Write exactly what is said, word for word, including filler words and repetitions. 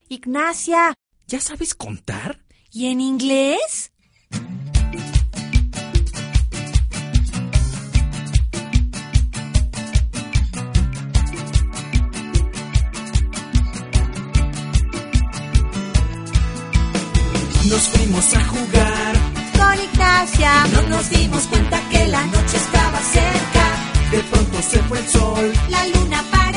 Ignacia, ¿ya sabes contar? ¿y en inglés? Nos fuimos a jugar Con Ignacia. y no nos dimos cuenta que la noche estaba cerca. De pronto se fue el sol. La luna para